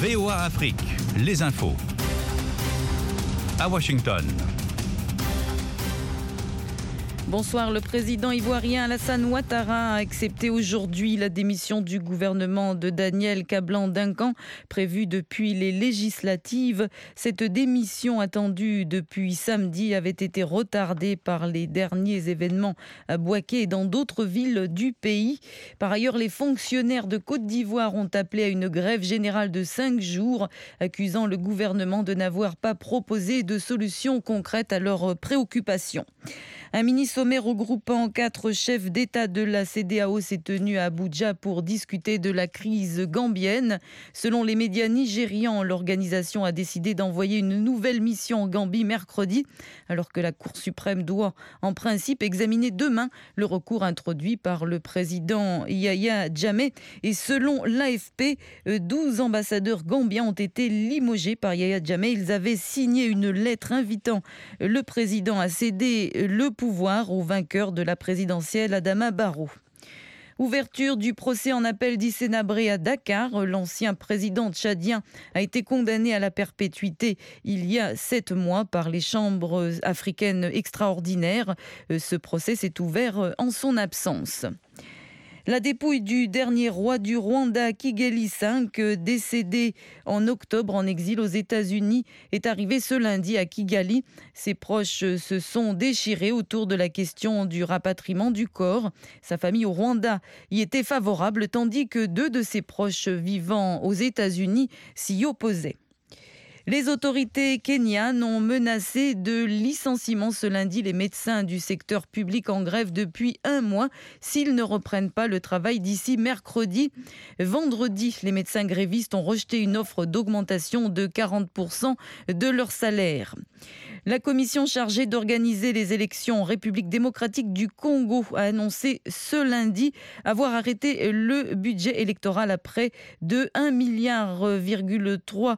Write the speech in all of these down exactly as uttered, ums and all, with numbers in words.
V O A Afrique, les infos. À Washington. Bonsoir. Le président ivoirien Alassane Ouattara a accepté aujourd'hui la démission du gouvernement de Daniel Kablan-Duncan, prévue depuis les législatives. Cette démission attendue depuis samedi avait été retardée par les derniers événements à Bouaké et dans d'autres villes du pays. Par ailleurs, les fonctionnaires de Côte d'Ivoire ont appelé à une grève générale de cinq jours, accusant le gouvernement de n'avoir pas proposé de solutions concrètes à leurs préoccupations. Un mini-sommet regroupant quatre chefs d'État de la C E D E A O s'est tenu à Abuja pour discuter de la crise gambienne. Selon les médias nigérians, l'organisation a décidé d'envoyer une nouvelle mission en Gambie mercredi, alors que la Cour suprême doit en principe examiner demain le recours introduit par le président Yahya Jammeh. Et selon l'A F P, douze ambassadeurs gambiens ont été limogés par Yahya Jammeh. Ils avaient signé une lettre invitant le président à céder le pouvoir au vainqueur de la présidentielle Adama Barrow. Ouverture du procès en appel d'Hissène-Habré à Dakar. L'ancien président tchadien a été condamné à la perpétuité il y a sept mois par les chambres africaines extraordinaires. Ce procès s'est ouvert en son absence. La dépouille du dernier roi du Rwanda, Kigali cinq, décédé en octobre en exil aux États-Unis, est arrivée ce lundi à Kigali. Ses proches se sont déchirés autour de la question du rapatriement du corps. Sa famille au Rwanda y était favorable, tandis que deux de ses proches vivant aux États-Unis s'y opposaient. Les autorités kenyanes ont menacé de licenciement ce lundi les médecins du secteur public en grève depuis un mois s'ils ne reprennent pas le travail d'ici mercredi. Vendredi, les médecins grévistes ont rejeté une offre d'augmentation de quarante pour cent de leur salaire. La commission chargée d'organiser les élections en République démocratique du Congo a annoncé ce lundi avoir arrêté le budget électoral à près de un virgule trois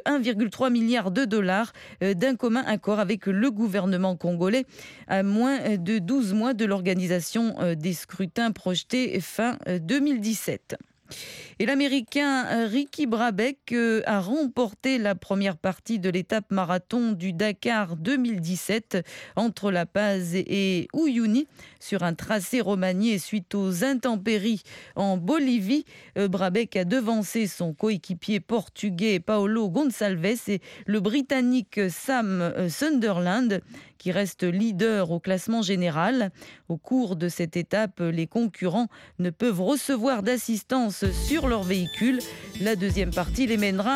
milliard de dollars d'un commun accord avec le gouvernement congolais à moins de douze mois de l'organisation des scrutins projetés fin deux mille dix-sept. Et l'Américain Ricky Brabec a remporté la première partie de l'étape marathon du Dakar deux mille dix-sept entre La Paz et Uyuni sur un tracé remanié suite aux intempéries en Bolivie. Brabec a devancé son coéquipier portugais Paulo Gonçalves et le Britannique Sam Sunderland qui reste leader au classement général. Au cours de cette étape, les concurrents ne peuvent recevoir d'assistance sur leur véhicule. La deuxième partie les mènera